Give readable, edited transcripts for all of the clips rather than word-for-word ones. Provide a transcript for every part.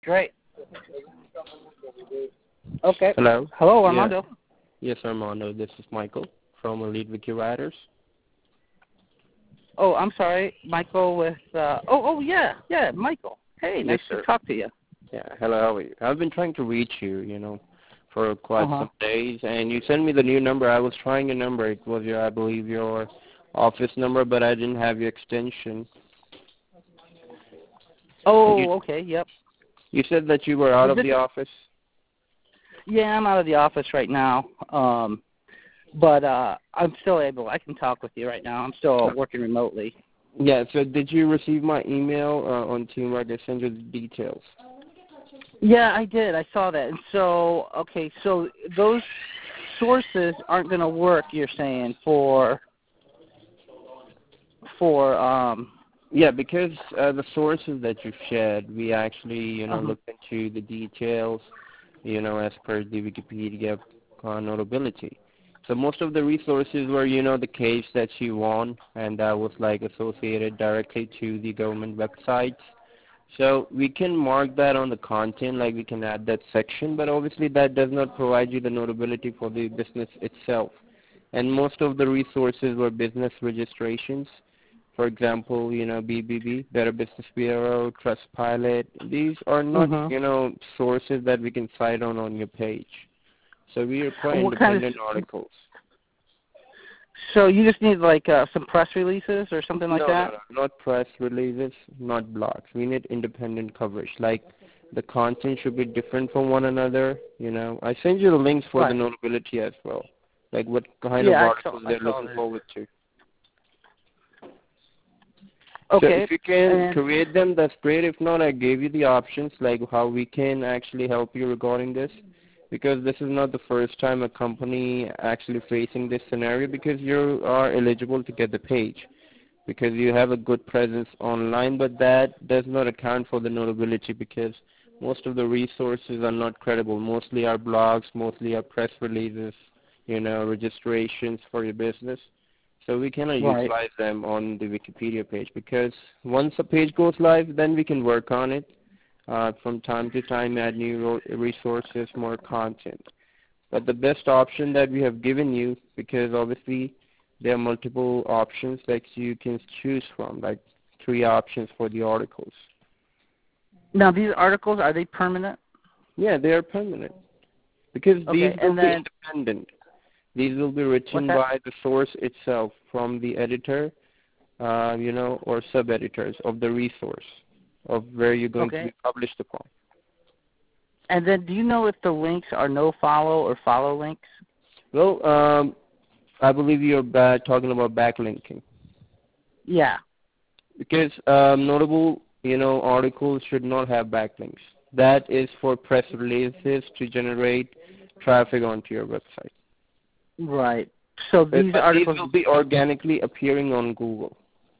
Great. Okay. Hello? Hello, Yeah. Armando. Yes, Armando. This is Michael from Elite Wiki Writers. Oh, I'm sorry, Michael. Yeah, Michael. Hey, Yes, nice to sir. talk to you. Yeah. Hello, how are you? I've been trying to reach you, for Uh quite huh. some days, and you sent me the new number. I was trying your number. It was I believe, your office number, but I didn't have your extension. And Oh, okay. Yep. you said that you were out Is of this? the office? Yeah, I'm out of the office right now. But I'm still able. I can talk with you right now. I'm still working remotely. Yeah, so did you receive my email on Teamwork? I sent you the details. Yeah, I did. I saw that. And so, okay, so those sources aren't going to work. You're saying for. Yeah, because the sources that you shared, we actually, Uh-huh. looked into the details, as per the Wikipedia notability. So most of the resources were, the case that she won, and that was like associated directly to the government websites. So we can mark that on the content, like we can add that section, but obviously that does not provide you the notability for the business itself. And most of the resources were business registrations. For example, BBB, Better Business Bureau, Trustpilot. These are not, Mhm. sources that we can cite on your page. So we require What kind of? independent articles. So you just need like some press releases or something like No, no, that? no, not press releases, not blogs. We need independent coverage. Like the content should be different from one another. I send you the links for the Right. notability as well. Like what kind of Yeah, I saw. articles I they're saw looking that. forward to. So Okay. if you can And create them, that's great. If not, I gave you the options, like how we can actually help you regarding this. Because this is not the first time a company actually facing this scenario, because you are eligible to get the page because you have a good presence online, but that does not account for the notability because most of the resources are not credible. Mostly are blogs, mostly are press releases, registrations for your business. So we cannot right. utilize them on the Wikipedia page because once a page goes live, then we can work on it. From time to time, add new resources, more content. But the best option that we have given you, because obviously there are multiple options that you can choose from, like 3 options for the articles. Now these articles, are they permanent? Yeah, they are permanent because these Okay. will And be then independent. These will be what's written that? by the source itself from the editor, or sub-editors of the resource of where you're going to Okay. be published upon. And then do you know if the links are no follow or follow links? Well, I believe you're talking about backlinking. Yeah. Because notable, articles should not have backlinks. That is for press releases to generate traffic onto your website. Right. So these But these articles. will be organically appearing on Google.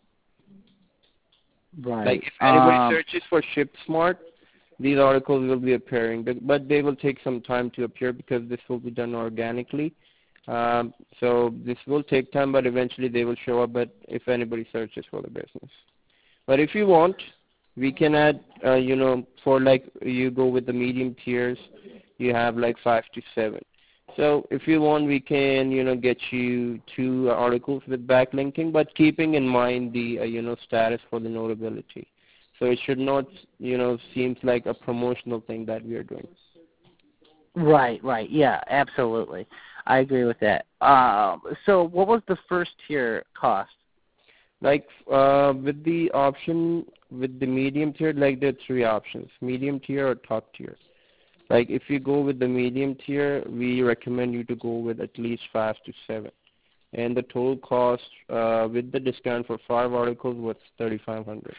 Like Right. if anybody searches for ShipSmart, these articles will be appearing, but they will take some time to appear because this will be done organically. So this will take time, but eventually they will show up. But if anybody searches for the business. But if you want, we can add, for like you go with the medium tiers, you have like 5 to 7. So if you want, we can, get you 2 articles with backlinking, but keeping in mind the, status for the notability. So it should not, seems like a promotional thing that we are doing. Right. Right. Yeah. Absolutely. I agree with that. So what was the first tier cost? Like with the option, with the medium tier, like there are 3 options, medium tier or top tier. Like if you go with the medium tier, we recommend you to go with at least 5 to 7. And the total cost with the discount for 5 articles was 3,500.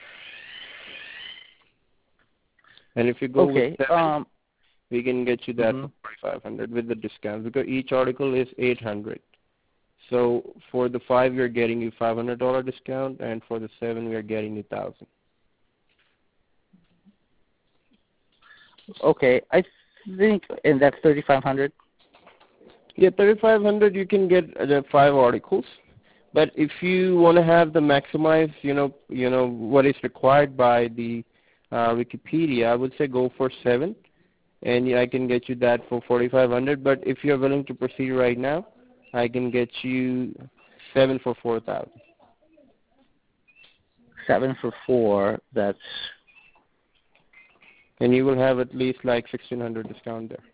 And if you go with Okay. 7, we can get you that Mhm. for 4,500 with the discount because each article is 800. So for the 5, we are getting you $500 discount, and for the 7, we are getting you 1,000. Okay. I think, and that's 3,500. Yeah, 3,500 you can get the 5 articles. But if you want to have the maximize, what is required by the Wikipedia, I would say go for 7, and I can get you that for 4,500. But if you're willing to proceed right now, I can get you 7 for 4,000. 7 for 4. That's And you will have at least like 1,600 discount there.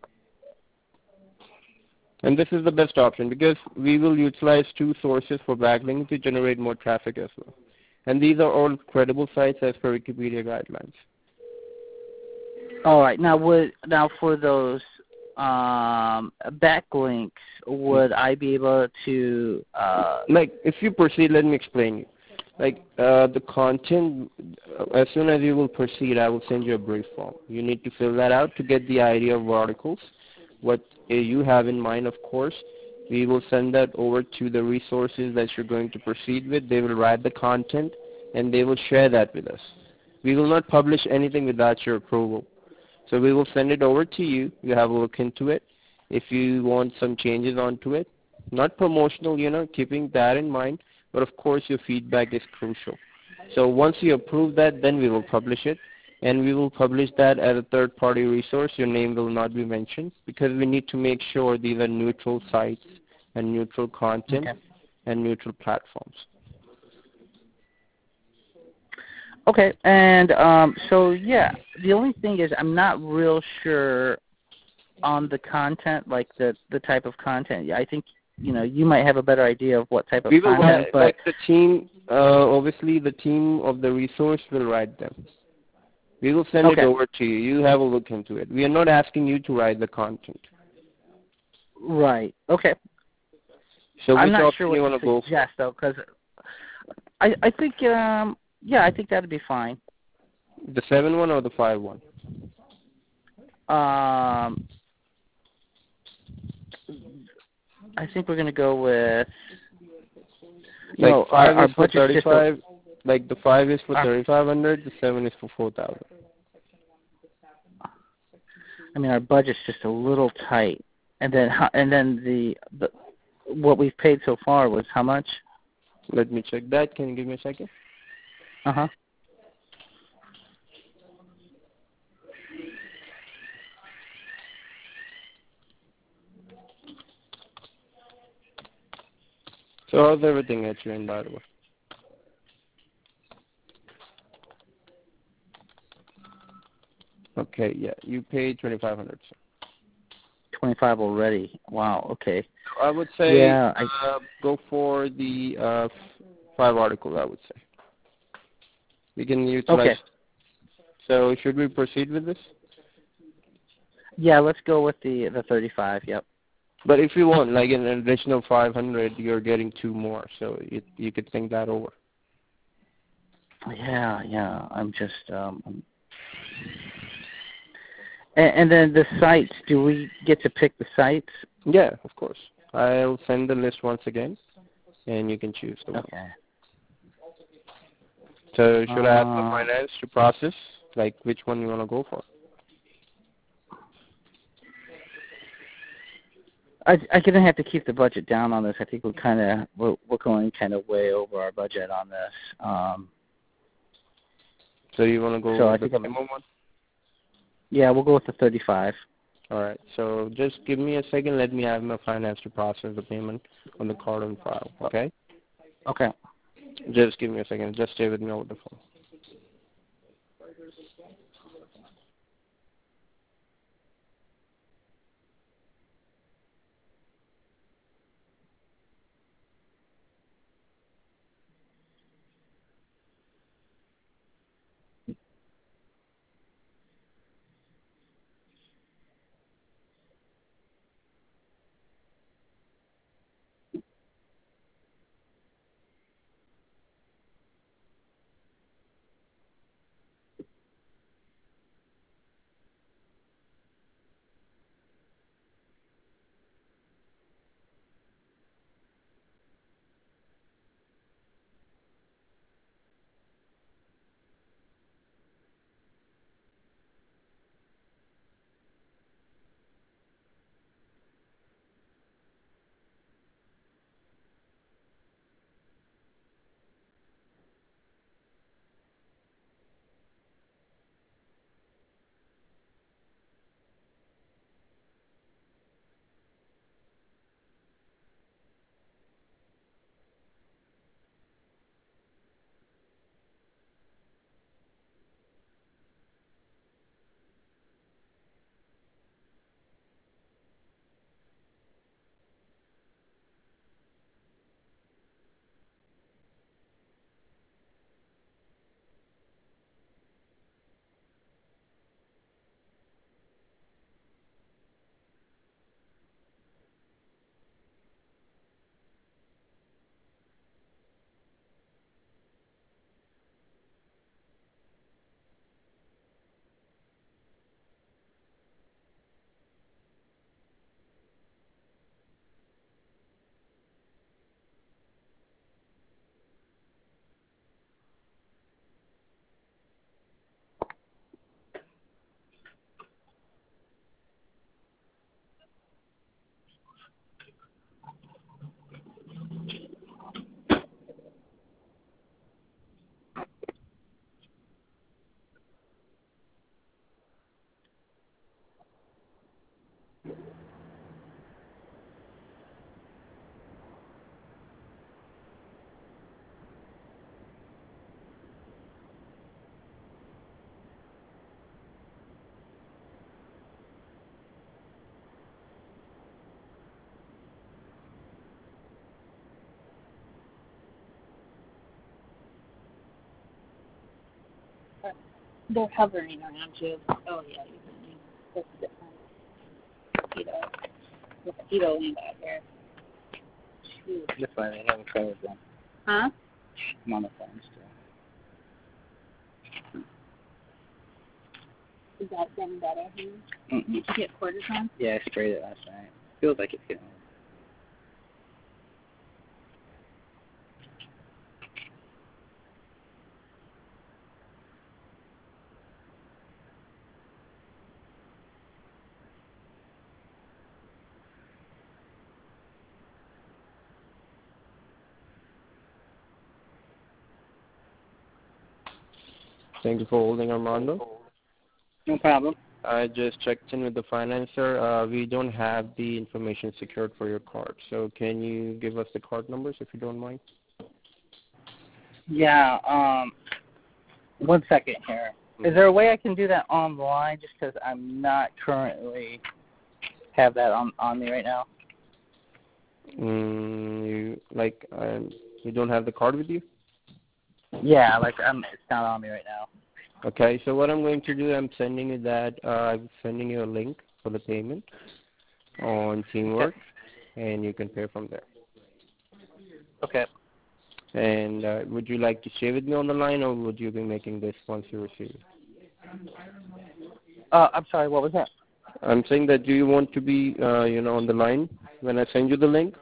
And this is the best option because we will utilize 2 sources for backlinking to generate more traffic as well. And these are all credible sites as per Wikipedia guidelines. all right. Now for those backlinks, would I be able to? Like, if you proceed, let me explain you. Like, the content, as soon as you will proceed, I will send you a brief form. You need to fill that out to get the idea of articles, what you have in mind, of course. We will send that over to the resources that you're going to proceed with. They will write the content, and they will share that with us. We will not publish anything without your approval. So we will send it over to you. You have a look into it. If you want some changes onto it, not promotional, keeping that in mind, but of course your feedback is crucial. So once you approve that, then we will publish it, and we will publish that as a third-party resource. Your name will not be mentioned because we need to make sure these are neutral sites and neutral content and neutral platforms. Okay, and so yeah, the only thing is I'm not real sure on the content, like the type of content. I think you might have a better idea of what type of content. But like the team, obviously the team of the resource will write them. We will send it over to you. You have a look into it. We are not asking you to write the content. Right. Okay. So I'm which not option sure what you want to go for? suggest though, because I think I think that'd be fine. The 7 one or the 5 one? I think we're gonna go with like 5 our is for budget's 35. Like the 5 is for 3,500. The 7 is for 4,000. I mean, our budget's just a little tight, and then the what we've paid so far was how much? Let me check that. Can you give me a second? Uh-huh. So how's everything at your end, by the way? Okay, yeah, you paid 2,500. 25 already. Wow. Okay. I would say go for the 5 articles. I would say we can utilize. Okay. So should we proceed with this? Yeah, let's go with the 35. Yep. But if you want, like an additional 500, you're getting 2 more. So you could think that over. Yeah. I'm just and then the sites. Do we get to pick the sites? Yeah, of course. I'll send the list once again, and you can choose the one. Okay. So should I ask the finance to process, like which one you want to go for? I'm gonna have to keep the budget down on this. I think we're going kind of way over our budget on this. So you want to go with the minimum one? Yeah, we'll go with the 35. All right. So just give me a second. Let me have my finance to process the payment on the card on file. Okay? Okay. Just give me a second. Just stay with me over the phone. They're hovering around you. Oh yeah, that's different. Mosquito land out here. Shoot. That's fine. I haven't tried with them. Huh? I'm on the phone still. Is that getting better? Mm-mm. Did you get cortisone? Yeah, I sprayed it last night. Feels like it's getting. Thank you for holding, Armando. No problem. I just checked in with the financer. We don't have the information secured for your card. So can you give us the card numbers if you don't mind? Yeah. 1 second here. Is there a way I can do that online? Just because I'm not currently have that on me right now. You don't have the card with you? Yeah, it's not on me right now. Okay, so what I'm going to do, I'm sending you a link for the payment on Teamwork, and you can pay from there. Okay. And would you like to stay with me on the line, or would you be making this once you receive it? I'm sorry, what was that? I'm saying that do you want to be, on the line when I send you the link?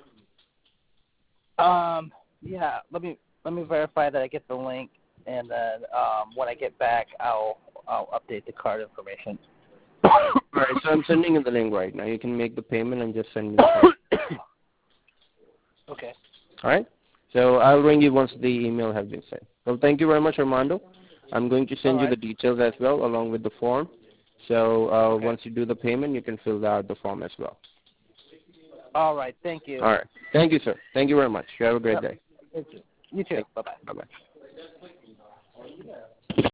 Yeah. Let me verify that I get the link, and then when I get back, I'll update the card information. All right, so I'm sending you the link right now. You can make the payment and just send me the card. Okay. All right? So I'll ring you once the email has been sent. Well, thank you very much, Armando. I'm going to send you the details as well, along with the form. So once you do the payment, you can fill out the form as well. All right. Thank you. All right. Thank you, sir. Thank you very much. You have a great day. Thank you. You too. Bye-bye. Bye-bye.